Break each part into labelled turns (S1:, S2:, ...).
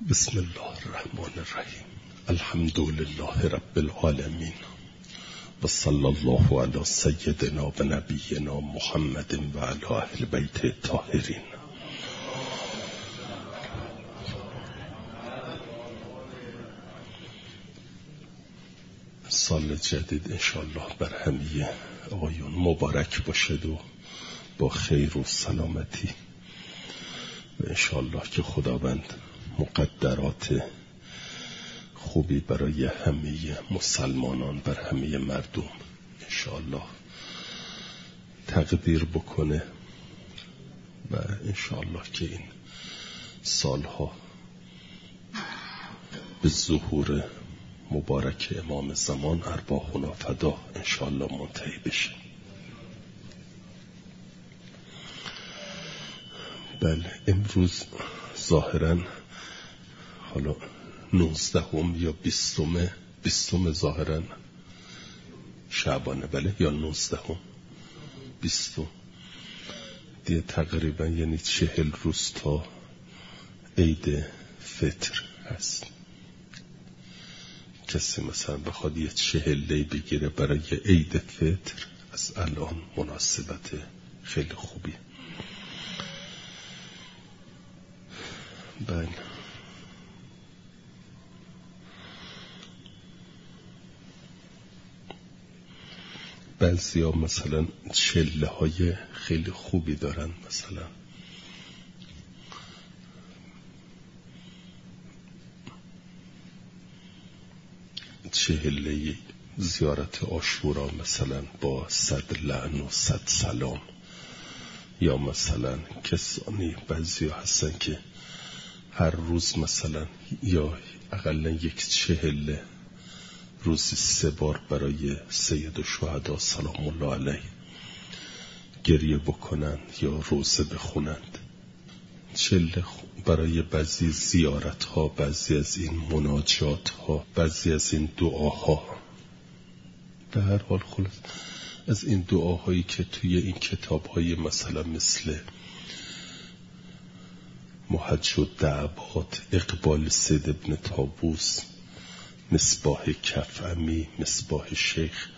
S1: بسم الله الرحمن الرحیم. الحمد لله رب العالمین و صلی الله علی سیدنا و نبینا محمد و علی اهل بیت الطاهرین. سال جدید انشاءالله بر همه آقایون مبارک باشد و با خیر و سلامتی و انشاءالله که خداوند مقدرات خوبی برای همه مسلمانان، بر همه مردم انشاءالله تقدیر بکنه و انشاءالله که این سالها به ظهور مبارک امام زمان ارواحنا فدا انشاءالله منتهی بشه. بله، امروز ظاهراً حالا 19 یا 20 ظاهراً شعبانه، بله، یا 19 20 دیگه تقریبا یعنی 40 روز تا عید فطر هست. کسی مثلا بخواد یه 40 بگیره برای عید فطر از الان مناسبت خیلی خوبی. بله، بعضی ها مثلا چله های خیلی خوبی دارن، مثلا چهله زیارت عاشورا مثلا با 100 لعن و 100 سلام، یا مثلا کسانی بعضی ها هستن که هر روز مثلا یا اقلا یک 40 روزی 3 بار برای سید الشهدا سلام الله علیه گریه بکنند یا روزه بخونند. 40 برای بعضی زیارت ها، بعضی از این مناجات ها، بعضی از این دعاها. به هر حال خلاص از این دعاهایی که توی این کتاب های مثلا مثل محج الدعوات، اقبال سید ابن طاووس، مصباح کفعمی، مصباح شیخ،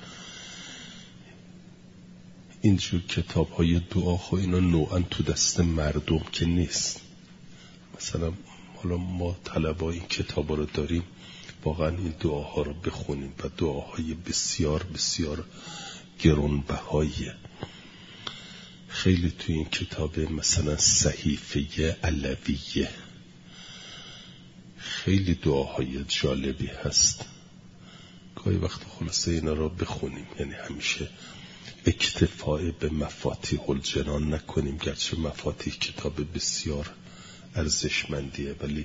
S1: اینجور کتاب های دعاها اینا نوعا تو دست مردم که نیست. مثلا حالا ما طلبه این کتاب رو داریم، واقعا این دعاها رو بخونیم و دعاهای بسیار بسیار گرانبهاییه. خیلی تو این کتاب مثلا صحیفه علویه خیلی دعاهای جالبی هست. گاهی وقت خلاصه اینا رو بخونیم، یعنی همیشه اکتفاء به مفاتیح الجنان نکنیم، گرچه مفاتیح کتاب بسیار ارزشمندیه، ولی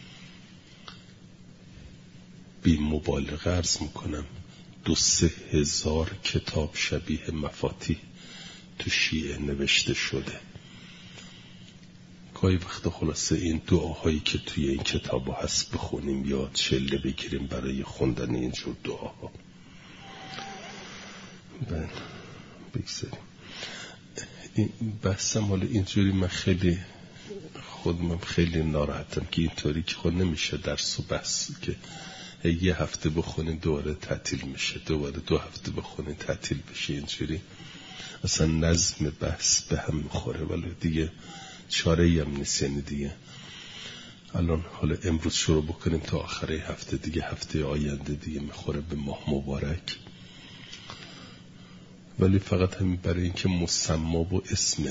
S1: بی مبالغه عرض میکنم 2-3 هزار کتاب شبیه مفاتیح تو شیعه نوشته شده. گاهی وقت خلاصه این دعاهایی که توی این کتاب هست بخونیم یا 40 بگیریم برای خوندن اینجور دعاها. بگذاریم این بحثم. حالا اینجوری من خیلی خودم خیلی ناراحتم که اینطوری که خود نمیشه درس و بحث که یه هفته بخونین دوباره تعطیل میشه، دوباره 2 هفته بخونین تعطیل بشه. اینجوری اصلا نظم بحث به هم میخوره، ولی دیگه چاره‌ای هم نیست. یعنی دیگه الان حالا امروز شروع بکنیم تا آخر هفته، دیگه هفته آینده دیگه میخوره به ماه مبارک. ولی فقط همین برای اینکه مسما و اسم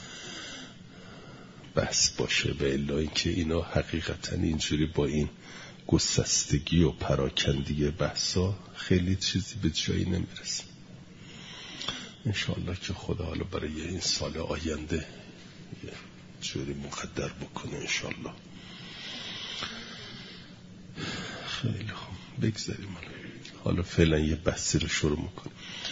S1: بحث باشه، و الا اینکه اینا حقیقتا اینجوری با این گسستگی و پراکندگی بحثا خیلی چیزی به جایی نمیرسه. انشاءالله که خدا حالا برای این سال آینده یه جوری مقدر بکنه انشاءالله. خیلی خوب، بگذاریم حالا فعلا یه بحثی رو شروع میکنیم.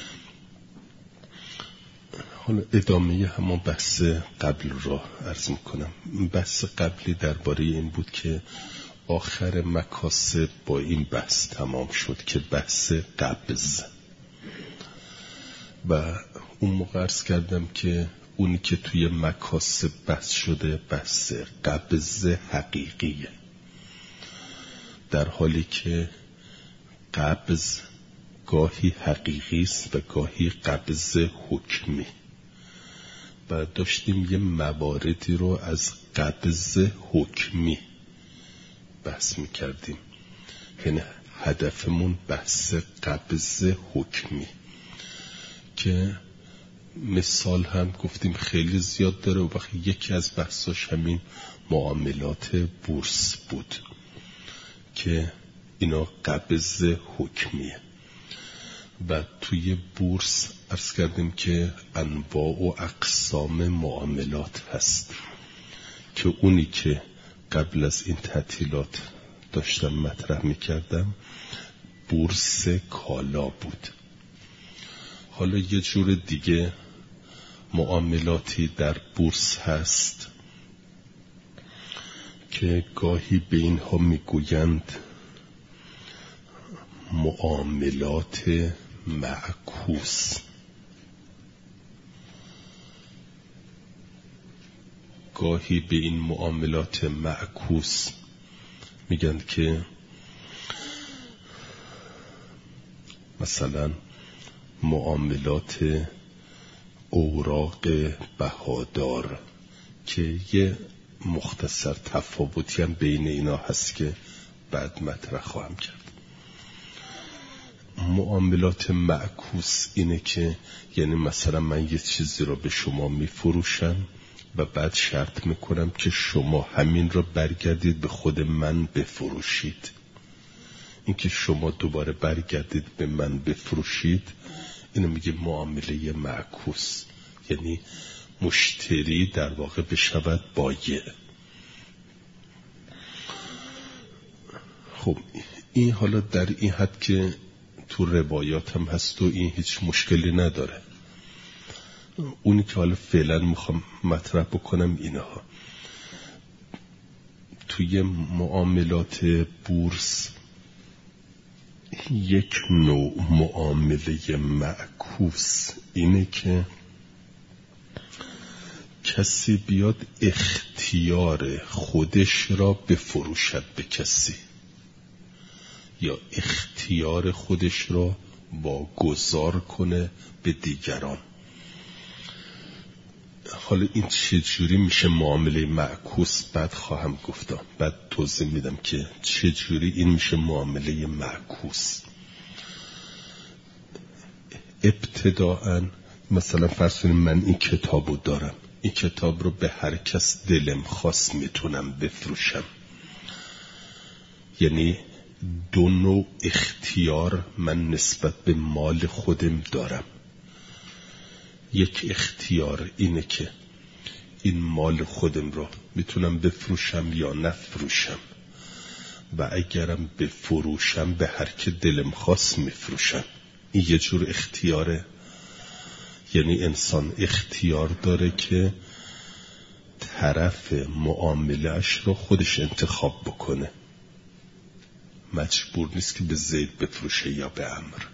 S1: حالا ادامه همون بحث قبل را عرض میکنم. بحث قبلی درباره این بود که آخر مکاسب با این بحث تمام شد که بحث قبض، و اون موقع عرض کردم که اونی که توی مکاسب بحث شده بحث قبض حقیقیه. در حالی که قبض گاهی حقیقی است و گاهی قبض حکمی. و داشتیم یه مواردی رو از قبض حکمی بحث میکردیم، یعنی هدفمون بحث قبض حکمی که مثال هم گفتیم خیلی زیاد داره و وقتی یکی از بحثاش همین معاملات بورس بود که اینا قبض حکمیه. و توی بورس عرض کردیم که انواع و اقسام معاملات هست که اونی که قبل از این تعطیلات داشتم مطرح میکردم بورس کالا بود. حالا یه جور دیگه معاملاتی در بورس هست که گاهی به اینها میگویند معاملات معکوس. گاهی به این معاملات معکوس میگن که مثلا معاملات اوراق بهادار که یه مختصر تفاوتی هم بین اینا هست که بعد مطرح خواهم کرد. معاملات معکوس اینه که یعنی مثلا من یه چیزی رو به شما میفروشم و بعد شرط میکنم که شما همین رو برگردید به خود من بفروشید. این که شما دوباره برگردید به من بفروشید اینو میگه معامله معکوس، یعنی مشتری در واقع بشود بایع. خب این حالا در این حد که تو روایات هم هست و این هیچ مشکلی نداره. اونی که حالا فعلا میخوام مطرح بکنم اینها توی معاملات بورس یک نوع معامله معکوس اینه که کسی بیاد اختیار خودش را بفروشد به کسی یا اختیار خودش را واگذار کنه به دیگران. حالا این چجوری میشه معامله معکوس بعد خواهم گفتم، بعد توضیح میدم که چجوری این میشه معامله معکوس. ابتداءً مثلا فرض کنیم من این کتابو دارم، این کتاب رو به هر کس دلم خواست میتونم بفروشم. یعنی دو نوع اختیار من نسبت به مال خودم دارم. یک اختیار اینه که این مال خودم رو میتونم بفروشم یا نفروشم و اگرم بفروشم به هر که دلم خواست میفروشم. این یه جور اختیاره، یعنی انسان اختیار داره که طرف معامله‌اش رو خودش انتخاب بکنه، مجبور نیست که به زید بفروشه یا به عمرو.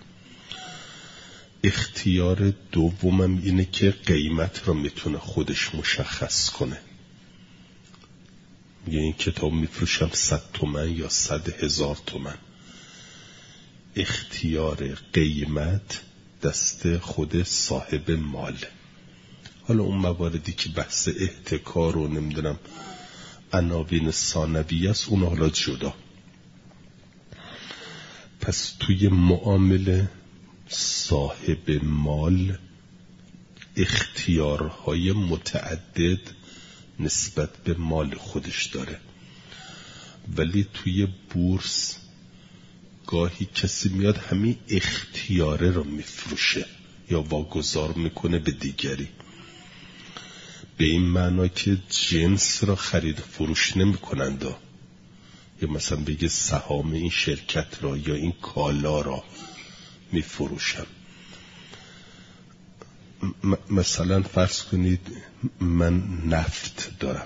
S1: اختیار دومم اینه که قیمت رو میتونه خودش مشخص کنه. میگه این کتاب میفروشم 100 تومن یا 100,000 تومن. اختیار قیمت دست خود صاحب مال. حالا اون مواردی که بحث احتکار و نمیدونم عناوین ثانویه است اون حالا جدا. پس توی معامله صاحب مال اختیارهای متعدد نسبت به مال خودش داره، ولی توی بورس گاهی کسی میاد همین اختیاره رو میفروشه یا واگذار میکنه به دیگری، به این معنا که جنس را خرید فروش نمیکنند، یا مثلا بگه سهام این شرکت را یا این کالا را میفروشم. مثلا فرض کنید من نفت دارم،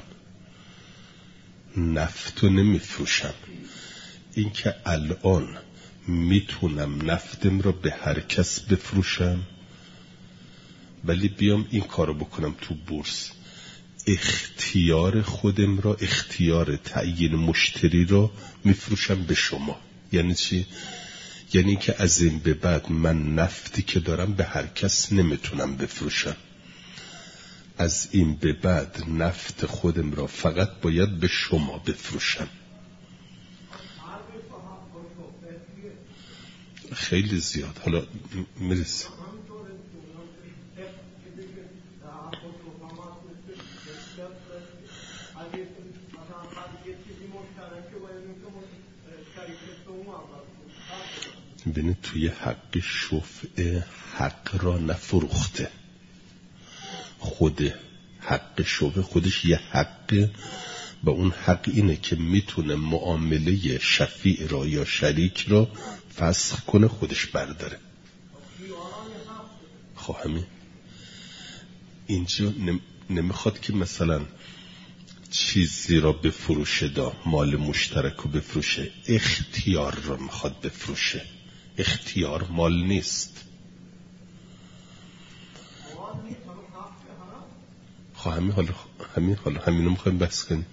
S1: نفت رو نمیفروشم. این که الان میتونم نفتم رو به هر کس بفروشم، ولی بیام این کارو بکنم تو بورس، اختیار خودم را، اختیار تعیین مشتری را میفروشم به شما. یعنی چی؟ یعنی که از این به بعد من نفتی که دارم به هر کس نمیتونم بفروشم. از این به بعد نفت خودم را فقط باید به شما بفروشم. خیلی زیاد. حالا میرسیم. ببینید توی حق شفع حق را نفروخته. خود حق شفع خودش یه حق، و اون حق اینه که میتونه معامله شفیع را یا شریک را فسخ کنه، خودش برداره. خب همین اینجا نمیخواد که مثلا چیزی را بفروشه، مال مشترک رو بفروشه، اختیار را میخواد بفروشه. اختیار مال نیست. خب همین رو میخوایم بحث کنیم.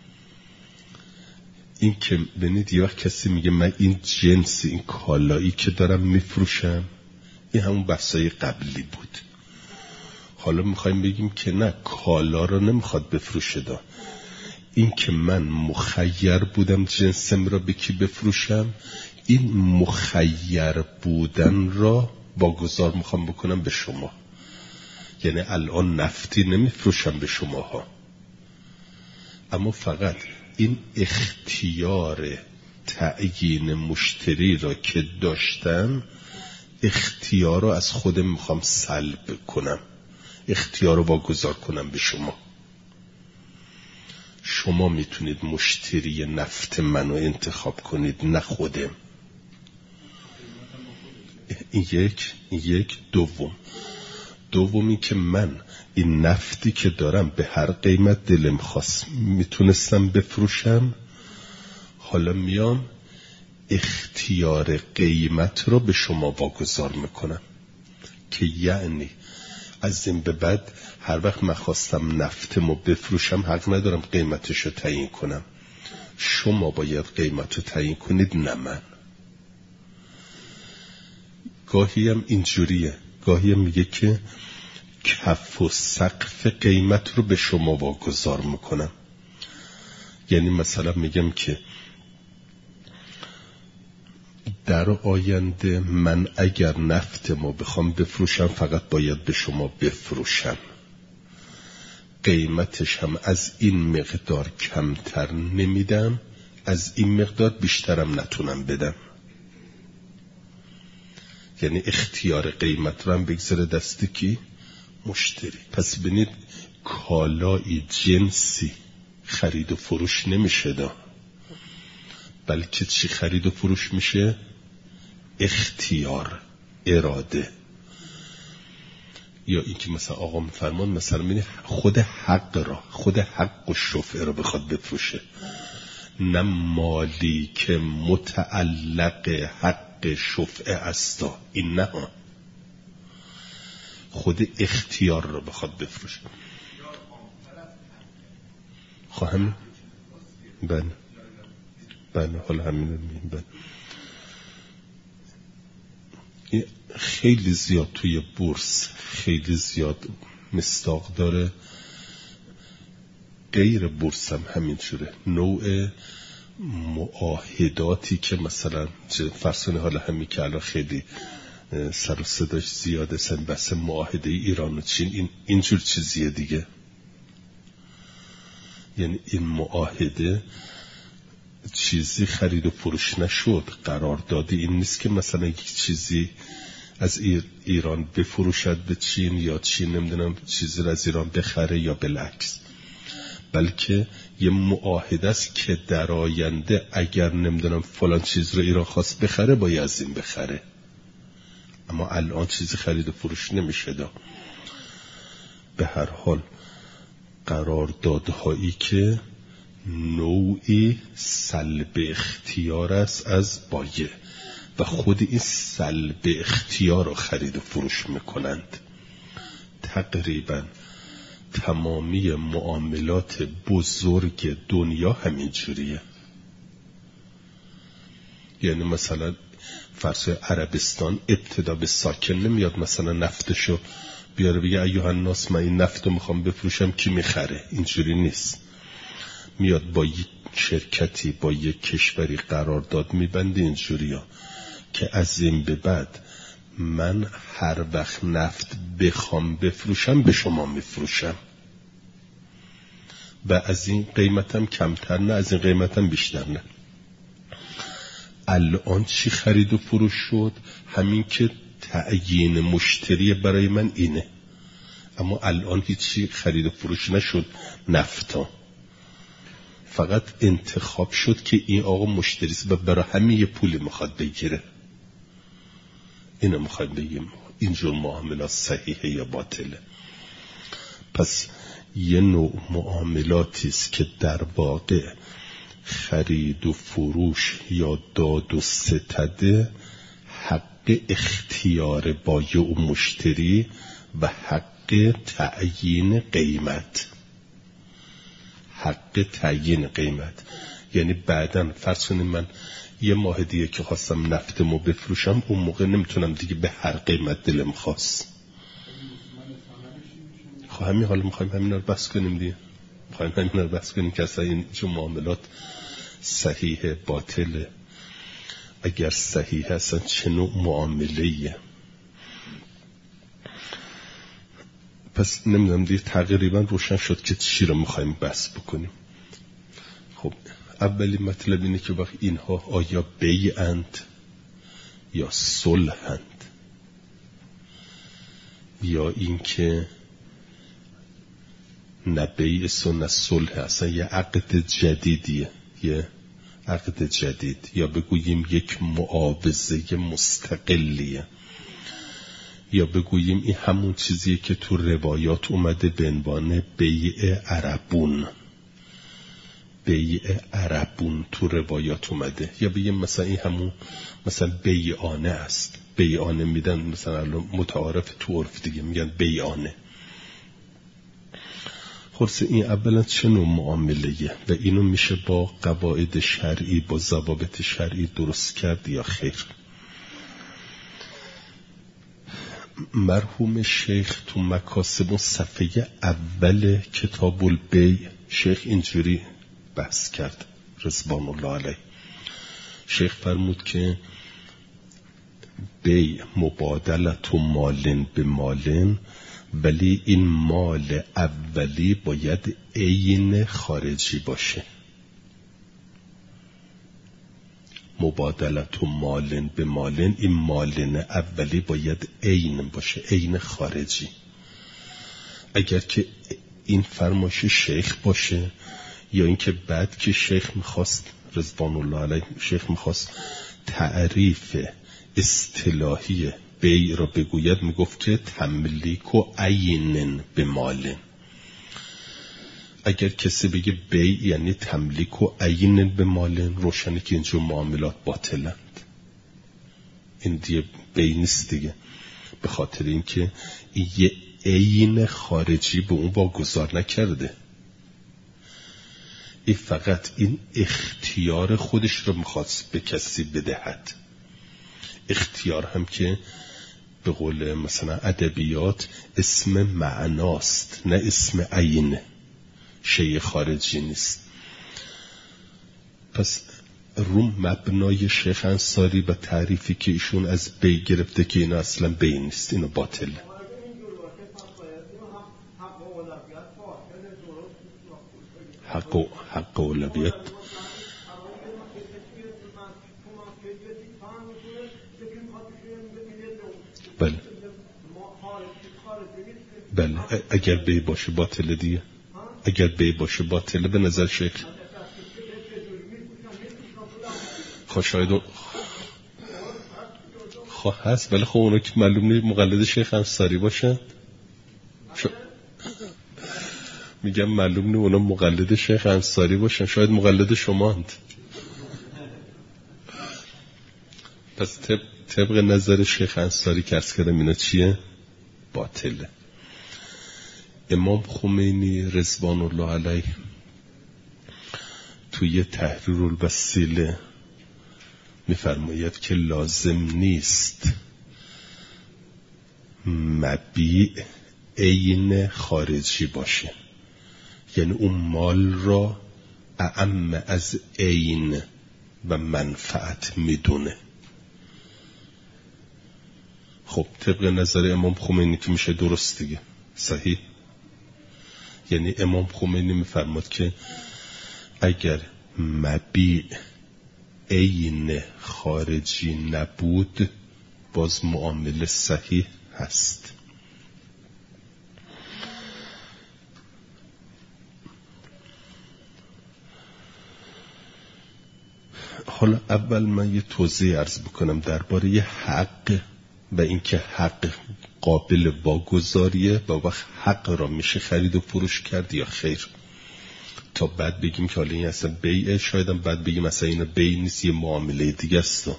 S1: این که ببینید یه وقت کسی میگه من این جنسی، این کالایی که دارم میفروشم، این همون بحثای قبلی بود. حالا میخوایم بگیم که نه، کالا رو نمیخواد بفروشه. این که من مخیر بودم جنسم را به کی بفروشم، این مخیر بودن را واگذار میخوام بکنم به شما. یعنی الان نفتی نمیفروشم به شماها، اما فقط این اختیار تعیین مشتری را که داشتم، اختیار رو از خودم میخوام سلب کنم، اختیار رو واگذار کنم به شما. شما میتونید مشتری نفت منو انتخاب کنید، نه خودم. یک. دومی که من این نفتی که دارم به هر قیمت دلم خواست میتونستم بفروشم، حالا میام اختیار قیمت رو به شما واگذار میکنم، که یعنی از این به بعد هر وقت من خواستم نفتمو بفروشم حق ندارم قیمتشو تعیین کنم. شما باید قیمتو تعیین کنید، نه من. گاهی هم اینجوریه، گاهی هم میگه که کف و سقف قیمت رو به شما واگذار میکنم. یعنی مثلا میگم که در آینده من اگر نفتمو بخوام بفروشم فقط باید به شما بفروشم، قیمتش هم از این مقدار کمتر نمیدم، از این مقدار بیشترم نتونم بدم. یعنی اختیار قیمت رو هم بگذاره دست کی؟ مشتری. پس ببینید کالایی جنسی خرید و فروش نمیشه بلکه چی خرید و فروش میشه؟ اختیار، اراده. یا این که مثلا آقا میفرمان مثلا ببینید خود حق و شفعه رو بخواد بفروشه، نه مالی که متعلق حق شفعه استا، این نه، خود اختیار رو بخواد بفروشه. خواهم بله حالا همین رو میگیم. خیلی زیاد توی بورس خیلی زیاد مصداق داره، غیر بورس هم همینجوره. نوع معاهداتی که مثلا فرسونه حالا همین که الان خیلی سر و صداش زیاده، سن بس معاهده ایران و چین، اینجور چیزیه دیگه. یعنی این معاهده چیزی خرید و فروش نشد، قراردادی این نیست که مثلا یک چیزی از ایران بفروشد به چین یا چین نمیدونم چیزی را از ایران بخره یا بالعکس، بلکه یه معاهده است که در آینده اگر نمیدونم فلان چیز رو ایران خواست بخره باید از این بخره، اما الان چیزی خرید و فروش نمیشه دا. به هر حال قراردادهایی که نوعی سلب اختیار است از بایع و خود این سلب اختیار رو خرید و فروش میکنند. تقریبا تمامی معاملات بزرگ دنیا همین جوریه. یعنی مثلا فرض عربستان ابتدا به ساکن نمیاد مثلا نفتشو بیاره بگه ایها الناس من این نفتو میخوام بفروشم کی میخره، اینجوری نیست. میاد با یک شرکتی با یک کشوری قرارداد میبنده اینجوریا که از این به بعد من هر وقت نفت بخوام بفروشم به شما میفروشم و از این قیمتم کمتر نه، از این قیمتم بیشتر نه. الان چی خرید و فروش شد؟ همین که تعیین مشتری برای من اینه، اما الان هیچی خرید و فروش نشد نفتا، فقط انتخاب شد که این آقا مشتریست و برای همین یه پولی میخواد بگیره. اینو میخوایم بگیم اینجور معاملات صحیحه یا باطله. پس یه نوع معاملاتیست که در واقع خرید و فروش یا داد و ستده حق اختیار بایع و مشتری و حق تعیین قیمت. حق تعیین قیمت یعنی بعداً فرض کنیم من یه ماه دیگه که خواستم نفتمو بفروشم، اون موقع نمیتونم دیگه به هر قیمت دلم خواست. خب همین حالا میخوایم همین رو بحث کنیم دیگه، میخوایم همین رو بحث کنیم که اصلا این چون معاملات صحیح باطله. اگر صحیح اصلا چه نوع معامله‌ایه؟ پس نمیدونم دیگه تقریبا روشن شد که چی رو میخوایم بحث بکنیم. خب اولی مطلب اینه که وقت اینها آیا بیعند یا صلحند یا این که نه بیعست و نه صلح، اصلا یه عقد جدیدیه، یه عقد جدید، یا بگوییم یک معاوضه مستقلیه، یا بگوییم این همون چیزیه که تو روایات اومده به عنوان بیع عربون. بیع عربون تو روایات اومده، یا بگیم مثلا این همون مثلا بیعانه است. بیعانه میدن مثلا متعارف تو عرف دیگه میگن بیعانه. خلاص این اولا چه نوع معامله‌ایه و اینو میشه با قواعد شرعی با ضوابط شرعی درست کرد یا خیر؟ مرحوم شیخ تو مکاسب صفحه اول کتاب البیع شیخ اینجوری بحث کرد رضوان الله علیه. شیخ فرمود که بیع مبادلت و مالن به مالن، ولی این مال اولی باید عین خارجی باشه. مبادلت و مالن به مالن، این مالن اولی باید عین باشه، عین خارجی. اگر که این فرمایش شیخ باشه یا اینکه بعد که شیخ میخواست رضوان الله علیه شیخ میخواست تعریف اصطلاحی بیع را بگوید میگفت که تملیک و عین به مالن. اگر کسی بگه بیع یعنی تملیک و عین به مالن، روشنه که اینجور معاملات باطلند. این دیگه بیع نیست دیگه، به خاطر اینکه یه عین خارجی به اون واگذار نکرده. این فقط این اختیار خودش رو میخواست به کسی بدهد. اختیار هم که به قول مثلا ادبیات اسم معناست نه اسم عین، شیء خارجی نیست. پس روم مبنای شیخ انصاری و تعریفی که ایشون از بی گرفته که اینا اصلا بی نیست، اینو باطله. حق اولویت بله بله، اگر بی باشه باطله دیگه. اگر بی باشه باطله به نظر شیخ. شاید هست، ولی خب اونا که معلوم نیست مقلد شیخ انصاری باشن. میگم معلوم نیست اونا مقلد شیخ انصاری باشن، شاید مقلد شماند. پس طبق نظر شیخ انصاری که عرض کردم اینا چیه؟ باطله. امام خمینی رضوان الله علیه توی تحریر الوسیله میفرماید که لازم نیست مبیع عین خارجی باشه، یعنی اون مال را اعم از عین و منفعت میدونه. خب طبق نظر امام خمینی که میشه درست دیگه، صحیح. یعنی امام خمینی میفرماد که اگر مبیع عین خارجی نبود باز معامله صحیح هست. حالا اول من یه توضیح عرض بکنم درباره یه حق و اینکه حق قابل واگذاریه و وقت حق را میشه خرید و فروش کرد یا خیر، تا بعد بگیم که حالا این اصلا بیعه، شاید هم بعد بگیم اصلا این بیع نیست، یه معامله دیگه است.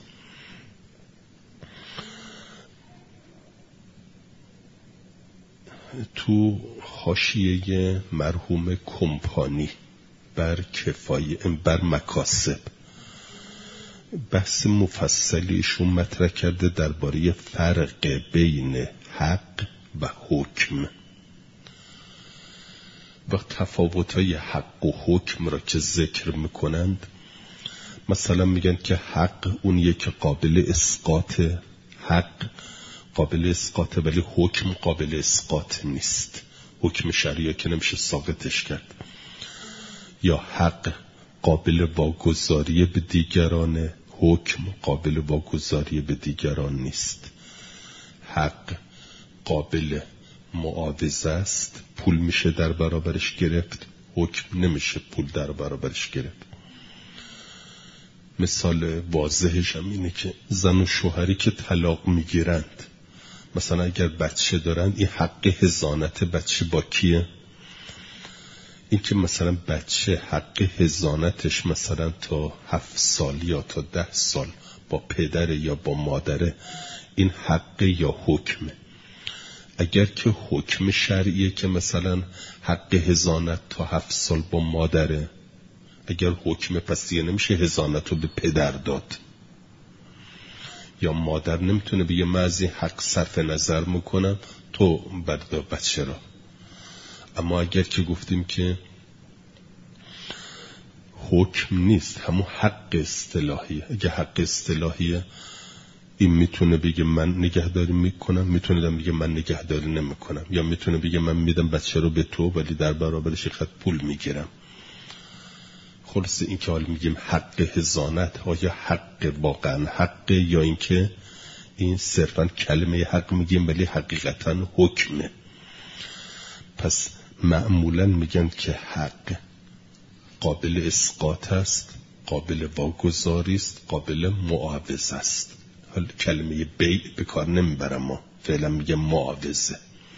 S1: تو حاشیه مرحوم کمپانی بر مکاسب بحث مفصلیشون مطرح کرده درباره فرق بین حق و حکم و تفاوت‌های حق و حکم را که ذکر میکنند. مثلا میگن که حق اونیه که قابل اسقاط، حق قابل اسقاط ولی حکم قابل اسقاط نیست، حکم شرعی که نمیشه ساقطش کرد. یا حق قابل واگذاری به دیگران، حکم قابل واگذاری به دیگران نیست. حق قابل معاوضه است، پول میشه در برابرش گرفت، حکم نمیشه پول در برابرش گرفت. مثال واضحش هم اینه که زن و شوهری که طلاق میگیرند، مثلا اگر بچه دارند، این حق حضانت بچه با کیه؟ این که مثلا بچه حق حضانتش مثلا تا 7 سال یا تا 10 سال با پدر یا با مادره، این حق یا حکمه. اگر که حکم شرعیه که مثلا حق حضانت تا 7 سال با مادره، اگر حکم پس دیگه نمیشه حضانت رو به پدر داد، یا مادر نمیتونه بگه من از این حق صرف نظر میکنم تو بردار بچه را. اما اگر که گفتیم که حکم نیست، همون حق اصطلاحیه، اگه حق اصطلاحیه این میتونه بگه من نگهداری میکنم، میتونه بگه من نگهداری نمیکنم، یا میتونه بگه من میدم بچه رو به تو ولی در برابرش خط پول میگیرم. خلاصه این که حال میگیم حق حضانت ها یا حق واقعا حق، یا اینکه این صرفا کلمه حق میگیم ولی حقیقتا حکمه. پس معمولا میگن که حق قابل اسقاط است، قابل واگذاری است، قابل معاوضه است. حالا کلمه بیع به کار نمیبرم، ما فعلا میگه معاوضه.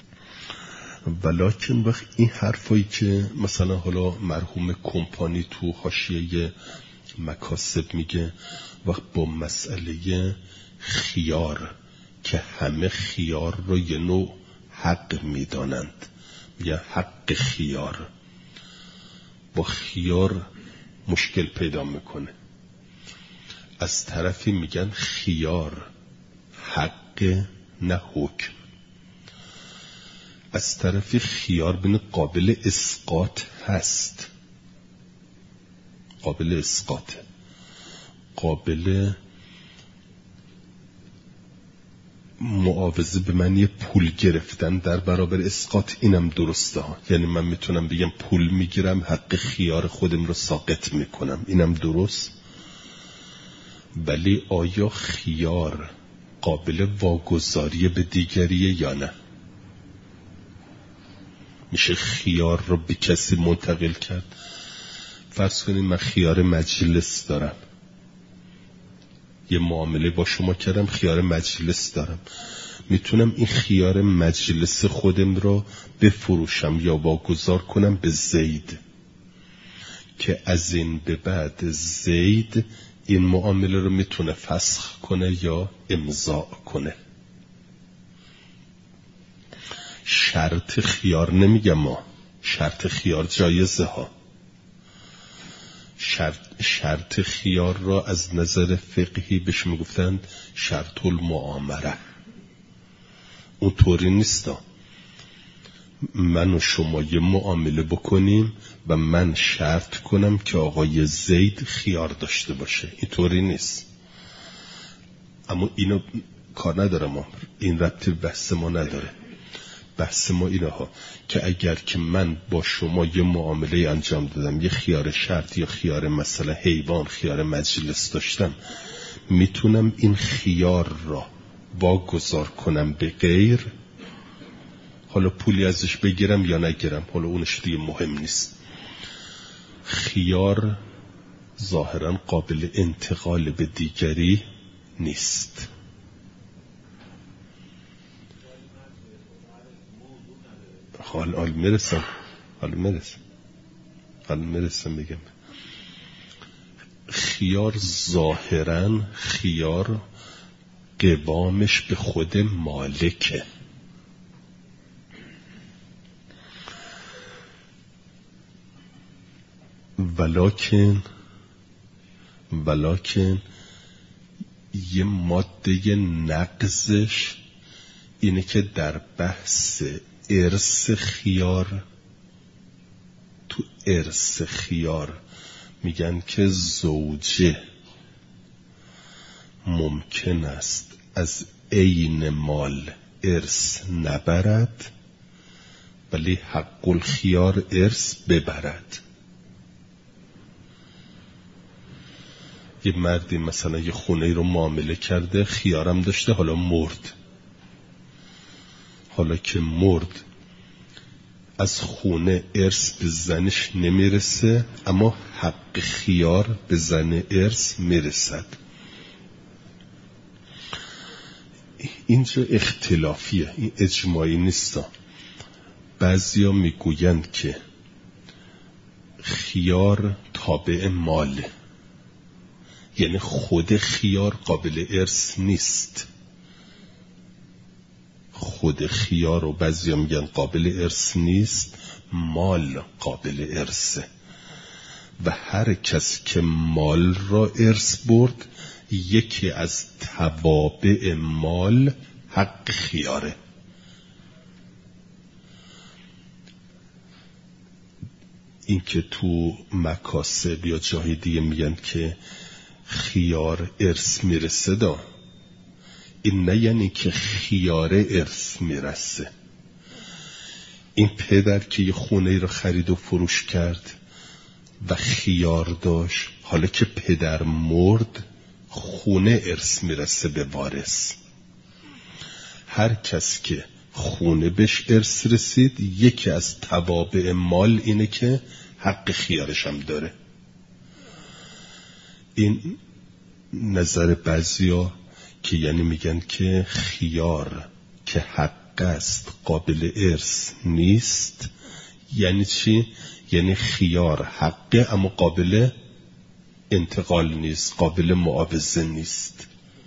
S1: ولکن وقت این حرفایی که مثلا حالا مرحوم کمپانی تو حاشیه مکاسب میگه، وقت با مسئله خیار که همه خیار رو یه نوع حق میدانند، میگه حق خیار، با خیار مشکل پیدا میکنه. از طرفی میگن خیار حق نه حکم، از طرفی خیار بین قابل اسقاط هست، قابل اسقاط، قابل معاوضه به معنی پول گرفتن در برابر اسقاط، اینم درسته ها. یعنی من میتونم بگم پول میگیرم حق خیار خودم رو ساقط میکنم، اینم درست. ولی آیا خیار قابل واگذاری به دیگریه یا نه؟ میشه خیار رو به کسی منتقل کرد؟ فرض کنید من خیار مجلس دارم، یه معامله با شما کردم، خیار مجلس دارم، میتونم این خیار مجلس خودم رو بفروشم یا واگذار کنم به زید که از این به بعد زید این معامله رو میتونه فسخ کنه یا امضا کنه. شرط خیار نمیگم ما، شرط خیار جایزه ها. شرط خیار را از نظر فقهی بهش میگفتند شرط المعامره. اون طوری نیستا من و شما یه معامله بکنیم و من شرط کنم که آقای زید خیار داشته باشه، این طوری نیست. اما اینو کار ندارم، این ربطی بحث ما نداره. بحث ما اینه ها که اگر که من با شما یه معامله انجام دادم، یه خیار شرط یا خیار مثلا حیوان، خیار مجلس داشتم، میتونم این خیار را واگذار کنم به غیر، حالا پولی ازش بگیرم یا نگیرم، حالا اونش دیگه مهم نیست. خیار ظاهرا قابل انتقال به دیگری نیست. حالا میرسم بگم. خیار ظاهرا خیار قوامش به خود مالکه، ولکن یه ماده نقضش اینه که در بحث ارث خیار، تو ارث خیار میگن که زوجه ممکن است از عین مال ارث نبرد ولی حق الخیار ارث ببرد. یه مردی مثلا یه خونه رو معامله کرده، خیارم داشته، حالا مرد. حالا که مرد از خونه ارث به زنش نمیرسه، اما حق خیار به زن ارث میرسد. اینجا اختلافیه، این اجماعی نیستا. بعضیا میگویند که خیار تابع ماله، یعنی خود خیار قابل ارث نیست. خود خیار رو بعضیا میگن قابل ارث نیست، مال قابل ارثه و هر کس که مال را ارث برد، یکی از توابع مال حق خیاره. این که تو مکاسب یا جای دیگه میگن که خیار ارث میرسه دا، این نه یعنی که خیار ارث میرسه. این پدر که یه خونه رو خرید و فروش کرد و خیار داشت، حالا که پدر مرد خونه ارث میرسه به وارث. هر کس که خونه بهش ارث رسید، یکی از توابع مال اینه که حق خیارش هم داره. این نظر بعضیا که یعنی میگن که خیار که حق است قابل ارث نیست. یعنی چی؟ یعنی خیار حقه اما قابل انتقال نیست، قابل معاوضه نیست.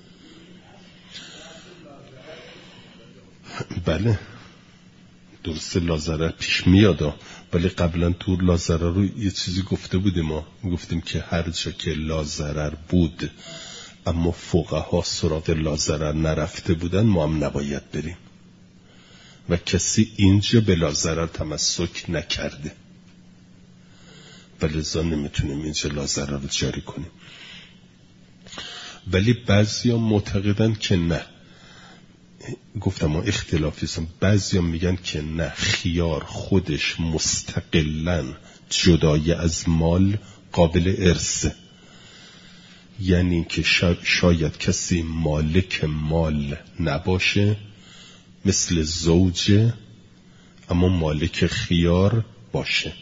S1: بله درست لازره پیش میادا، ولی قبلا تو لازره رو یه چیزی گفته بودیم، ما گفتیم که هر جا که لازرر بود اما فقها سراغ لازرر نرفته بودن، ما هم نباید بریم و کسی اینجا به لازرر تمسک نکرده، ولذا نمیتونیم اینجا لازرر رو جاری کنیم. ولی بعضیا معتقدن که نه، گفتم ما اختلافی هستم. بعضیا میگن که نه، خیار خودش مستقلاً جدای از مال قابل ارثه. یعنی که شاید کسی مالک مال نباشه مثل زوجه، اما مالک خیار باشه.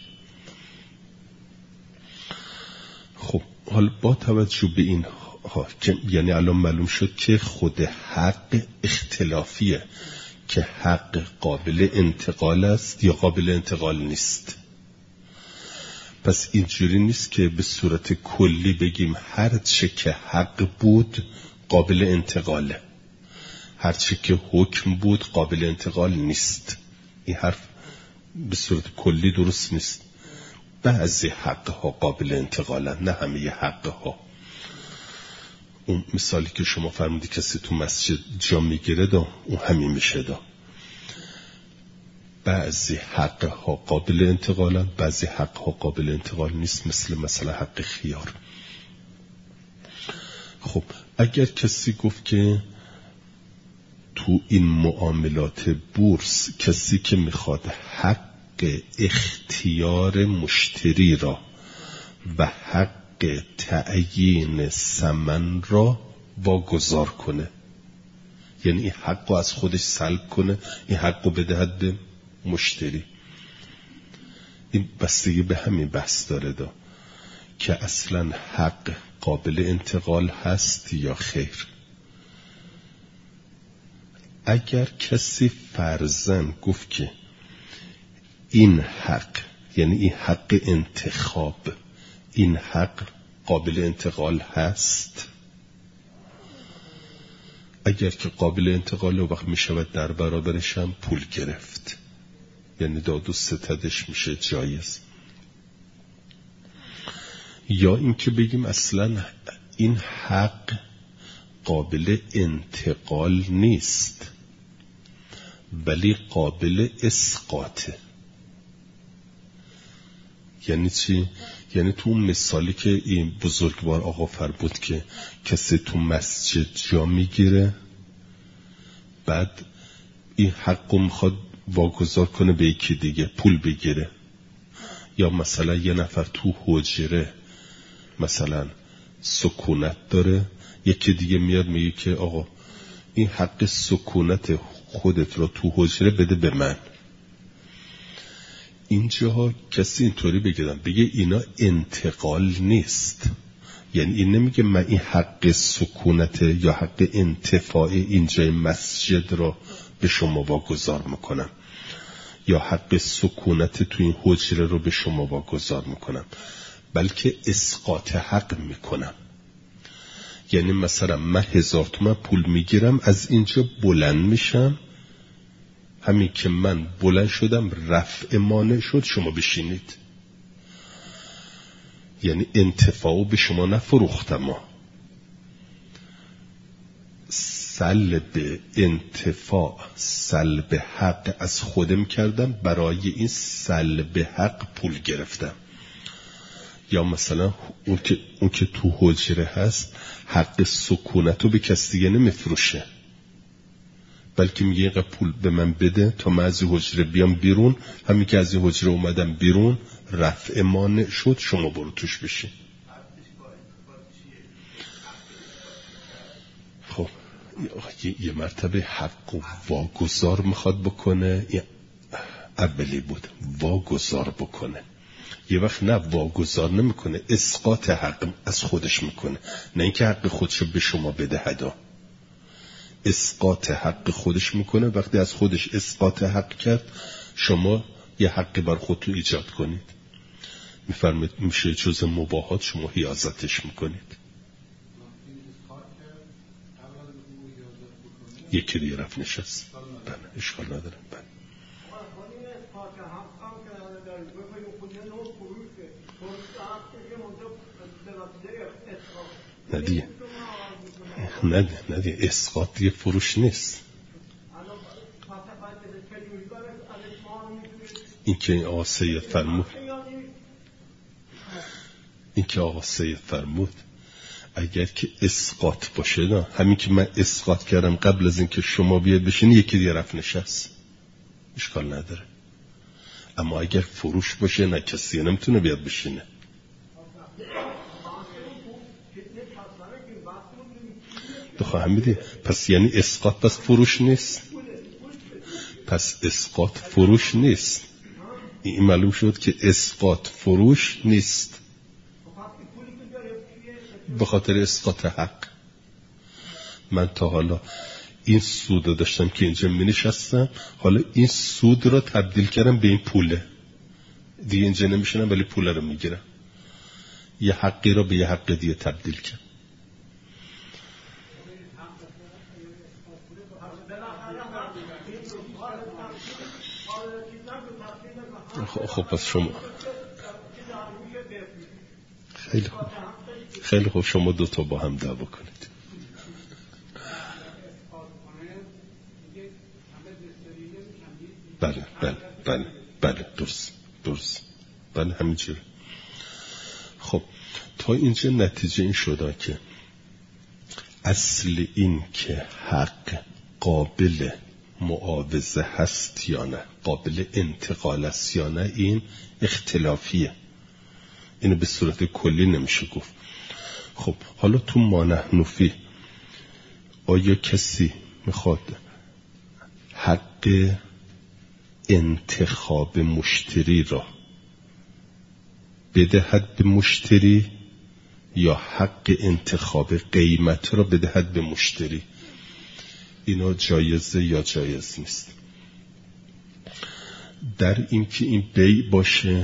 S1: خب حالا با توجه به این یعنی الان معلوم شد که خود حق اختلافیه، که حق قابل انتقال است یا قابل انتقال نیست. پس اینجوری نیست که به صورت کلی بگیم هر چه که حق بود قابل انتقاله، هر چه که حکم بود قابل انتقال نیست. این حرف به صورت کلی درست نیست. بعضی حقها قابل انتقالن، نه همه حقها. اون مثالی که شما فرمودی کسی تو مسجد جا میگیره دا، اون همین میشه دا. بعضی حقها قابل انتقالن، بعضی حقها قابل انتقال نیست، مثلا حق خیار. خب اگر کسی گفت که تو این معاملات بورس کسی که میخواد حق اختیار مشتری را و حق تعیین ثمن را واگذار کنه، یعنی این حق رو از خودش سلب کنه، این حق رو بدهد به مشتری، این بستگی به همین بحث داره دا که اصلا حق قابل انتقال هست یا خیر. اگر کسی فرضاً گفت که این حق، یعنی این حق انتخاب، این حق قابل انتقال هست، اگر که قابل انتقال و وقت می شود در برابرش هم پول گرفت، یعنی داد و ستدش میشه جایز. یا اینکه بگیم اصلا این حق قابل انتقال نیست ولی قابل اسقاطه. یعنی چی؟ یعنی تو مثالی که این بزرگوار آقا فرمود که کسی تو مسجد جا میگیره، بعد این حق رو میخواد واگذار کنه به یکی دیگه، پول بگیره. یا مثلا یه نفر تو حجره مثلا سکونت داره، یکی دیگه میاد میگه که آقا این حق سکونت خودت رو تو حجره بده به من. اینجا کسی اینطوری بگه اینا انتقال نیست، یعنی این نمیگه من این حق سکونت یا حق انتفاع اینجای مسجد رو به شما واگذار میکنم یا حق سکونت تو این حجره رو به شما واگذار میکنم، بلکه اسقاط حق میکنم. یعنی مثلا من 1000 تومان پول میگیرم، از اینجا بلند میشم، همین که من بلند شدم رفع مانع شد، شما بشینید. یعنی انتفاع به شما نفروختم، سلب انتفاع، سلب حق از خودم کردم، برای این سلب حق پول گرفتم. یا مثلا اون که تو حجره هست حق سکونت رو به کسی دیگه نمیفروشه، بلکه میگه اینقدر پول به من بده تا من از این حجره بیام بیرون، همین که از این حجره اومدم بیرون رفع مانع شد، شما برو توش بشین. خب یه مرتبه حق و واگذار میخواد بکنه، اولی بود واگذار بکنه. یه وقت نه واگذار نمیکنه، اسقاط حق از خودش میکنه، نه اینکه حق خودشو به شما بده هدا. اسقاط حق خودش میکنه، وقتی از خودش اسقاط حق کرد شما یه حقی بر خودتون ایجاد کنید، میفرمید میشه جز مباحات، شما حیازتش میکنید. یکی دیگه رفت نشست، بله اشکال ندارم. بله نه دیگه اسقاط دیگه فروش نیست. این که آقا سید فرمود اگر که اسقاط باشه، نه همین که من اسقاط کردم قبل از اینکه شما بیاید بشین، یکی دیگه رفت نشست، اشکال نداره. اما اگر فروش باشه نه کسی نمیتونه بیاد بشینه. خواهم میدی پس یعنی اسقاط پس فروش نیست، پس اسقاط فروش نیست. این معلوم شد که اسقاط فروش نیست به خاطر اسقاط حق. من تا حالا این سود رو داشتم که اینجا می نشستم، حالا این سود رو تبدیل کردم به این پوله دیگه، اینجا نمیشنم ولی پوله رو میگیرم، یه حقی رو به یه حق دیگه تبدیل کردم. خب پس شما خیلی خوب شما دوتا با هم دعوا کنید. بله درست بله همینجوره. خب تا اینجا نتیجه این شده که اصل این که حق قابل معاوضه هست یا نه، قابل انتقال است یا نه، این اختلافیه. اینو به صورت کلی نمیشه گفت. خب حالا تو ما نحن فیه آیا کسی میخواد حق انتخاب مشتری را بدهد به مشتری یا حق انتخاب قیمت را بدهد به مشتری؟ اینا جایزه یا جایز نیست؟ در این که این بیع باشه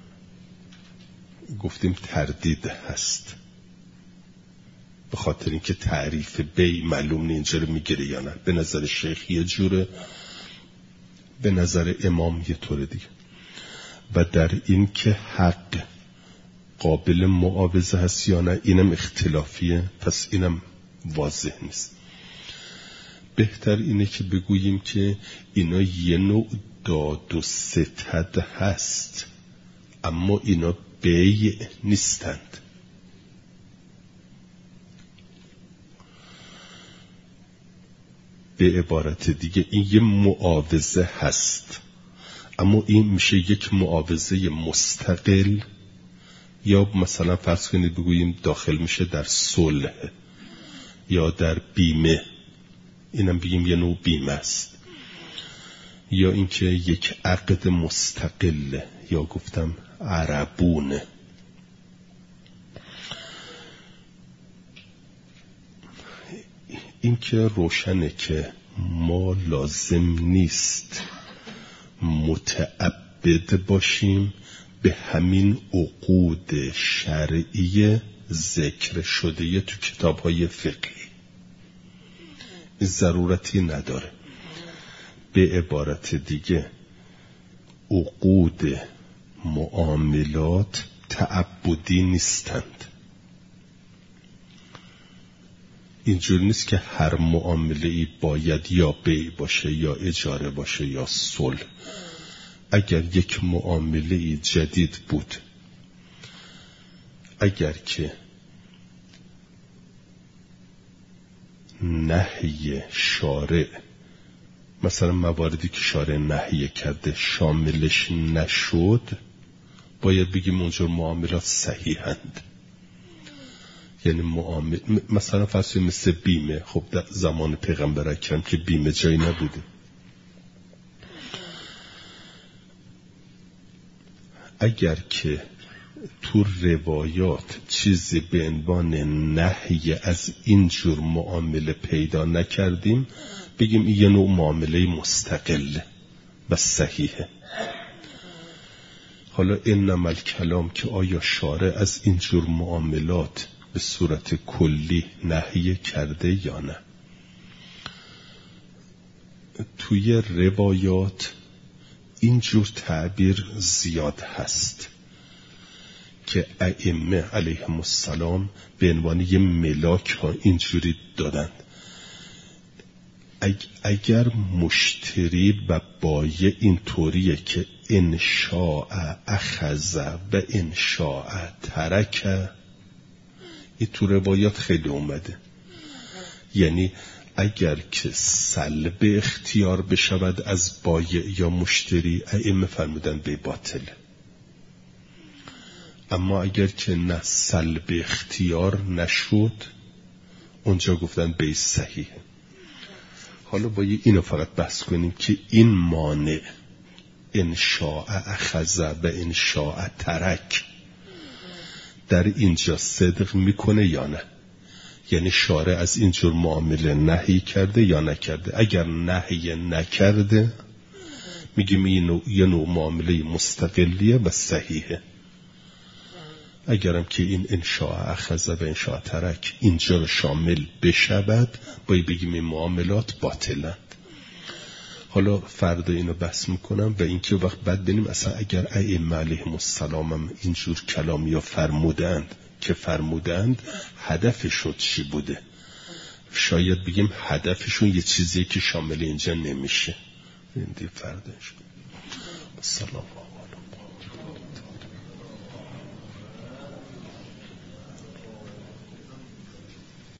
S1: گفتیم تردید هست، به خاطر اینکه تعریف بیع معلوم نیست اینجا رو میگیره یا نه. به نظر شیخ یه جوره، به نظر امام یه طور دیگه. و در این که حق قابل معاوضه هست یا نه اینم اختلافیه، پس اینم واضح نیست. بهتر اینه که بگوییم که اینا یه نوع داد و ستد هست اما اینا بیع نیستند. به عبارت دیگه این یه معاوضه هست اما این میشه یک معاوضه مستقل، یا مثلا فرض کنید بگوییم داخل میشه در صلح یا در بیمه، اینم بگیم یه نوع بیمه است، یا اینکه یک عقد مستقله، یا گفتم عربونه. این که روشنه که ما لازم نیست متعبد باشیم به همین عقود شرعی ذکر شده تو کتاب‌های فقهی، ضرورتی نداره. به عبارت دیگه عقود معاملات تعبدی نیستند. اینجور نیست که هر معامله‌ای باید یا بیع باشه یا اجاره باشه یا صلح. اگر یک معامله‌ای جدید بود، اگر که نهی شارع، مثلا مواردی که شارع نهی کرده شاملش نشد، باید بگیم اونجور معاملات صحیحند. یعنی مثلا فرض مثل بیمه، خب در زمان پیغمبر اکرم که بیمه جایی نبوده، اگر که تو روایات چیزی به عنوان نهی از این جور معامله پیدا نکردیم، بگیم این یه نوع معامله مستقله و صحیحه. حالا انما الکلام که آیا شارع از این جور معاملات به صورت کلی نهی کرده یا نه. توی روایات اینجور تعبیر زیاد هست که ائمه علیهم السلام به عنوان یه ملاک ها اینجوری دادند. اگر مشتری و بایع این طوریه که انشاء اخذ و انشاء ترک، این تو روایات خیلی اومده. یعنی اگر که سلب اختیار بشود از بایع یا مشتری، ائمه فرمودن به باطله. اما اگر که نه سلب اختیار نشد، اونجا گفتن به صحیحه. حالا باید اینو فقط بحث کنیم که این مانع انشاء اخذ و انشاء ترک در اینجا صدق میکنه یا نه. یعنی شارع از اینجور معامله نهی کرده یا نکرده. اگر نهی نکرده میگیم این یه نوع معامله مستقلیه و صحیحه. اگرم که این انشاء اخذ و انشاء ترک اینجا رو شامل بشود، باید بگیم این معاملات باطلند. حالا فردا اینو بحث میکنم و اینکه وقت بعد ببینیم اصلا اگر ائمه علیهم السلام هم اینجور کلامی ها فرمودند که فرمودند هدفشون چی بوده. شاید بگیم هدفشون یه چیزیه که شامل اینجا نمیشه. این دیگه فرداش. سلام.